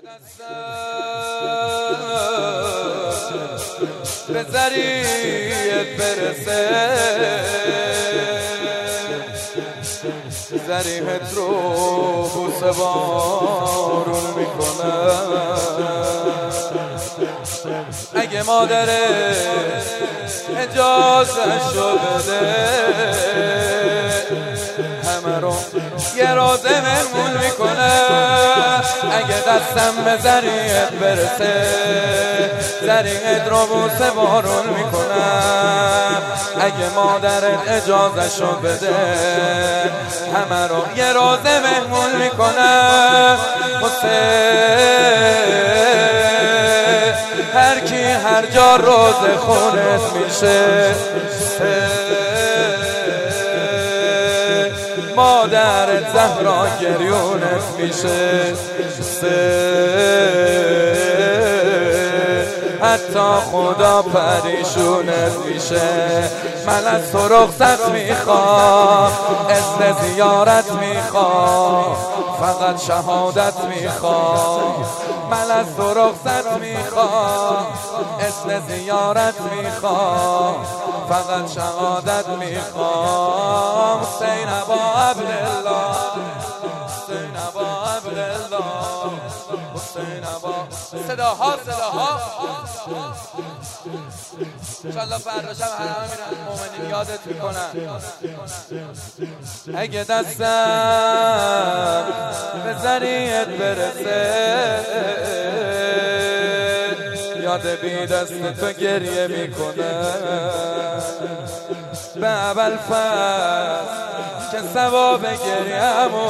به ذریعت برسه، ذریعت رو بوسه بارون میکنه. اگه مادره اجازه‌شو بده، همه رو یه روزه مهمون میکنه. اگه دستم به ذریعت برسه، ذریعت رو بوسه بارون میکنم. اگه مادرت اجازه‌شو بده، همه رو یه روزه مهمون میکنم. هر کی هر جا روزه خونت میشه، مادرت زهرا گریونت میشه. حتی خدا پریشونت میشه. من از تو رخصت میخوام، اذن زیارت میخوام، فقط شهادت میخوام. من از تو رخصت میخوام، اذن زیارت میخوام، فقط شهادت میخوام. حسین ابا عبدالله، حسین ابا عبدالله، حسین ابا. صداها انشالله فرداشم همه میرن مومنین یادت میکنن. اگه دستم به ذریعت برسه، یاد بی دست تو گریه میکنه. به اول فصل که ثواب گریه‌مو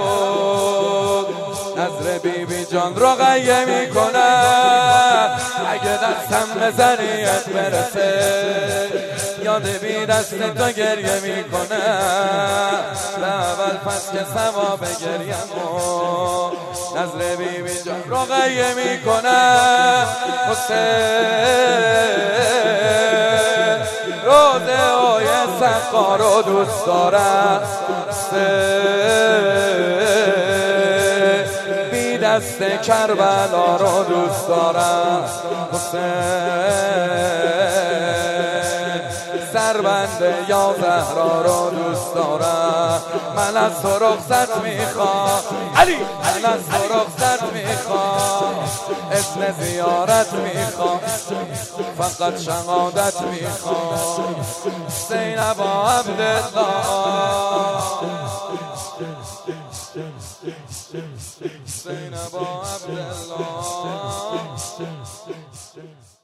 نظر بی بی جان رو غیه میکنم. اگه دستم به ذریعت برسه، یاد بی دست تو گریه میکنم. به اول پس که ثواب گریه‌مو نظر بی بی جان رو غیه میکنم. حسین روزه های سقا رو دوست دارم. دست کربلا رو دوست دارم. حسین سربند یا زهرا رو دوست دارم. من از تو رخصت میخوام علی، من از تو رخصت میخوام، اذن زیارت میخوام، فقط شهادت میخوام. حسین ابا عبدالله، حسین ابا عبدالله.